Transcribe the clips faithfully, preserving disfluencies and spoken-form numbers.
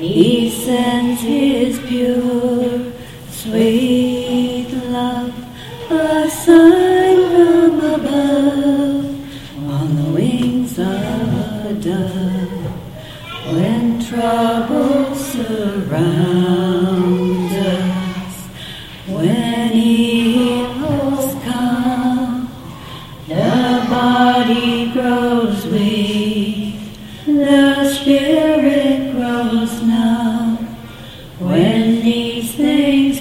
He sends his pure, sweet love, a sign from above, on the wings of a dove. When troubles surround us, when evils come, the body grows weak, the spirit grows numb. When these things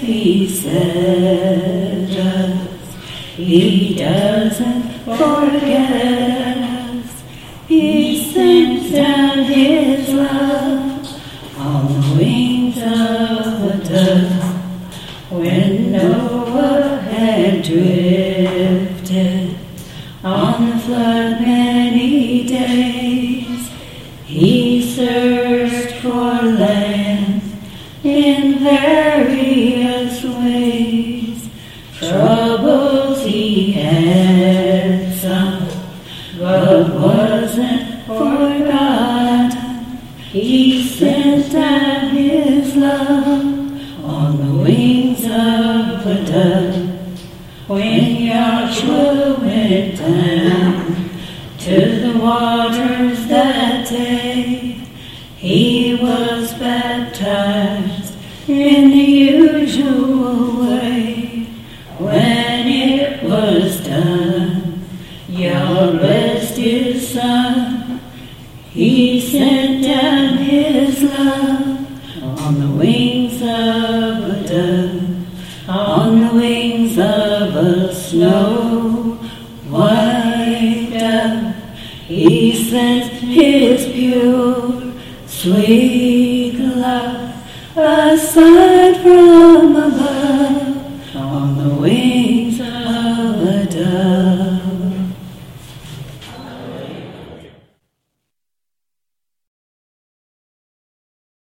beset us, he doesn't forget us. He sends down his love on the wings of a dove. When Noah had drifted on the flood many days, he searched for land in various ways. Troubles he had some, but wasn't forgotten. He sent down his love on the wings of a dove. When Joshua went down to the waters that day, he was baptized in the usual way. When it was done, Yahweh blessed his son. He sent down his love on the wings of a dove, on the wings of a snow white dove. He sent his pure, sweet love, a sign from above.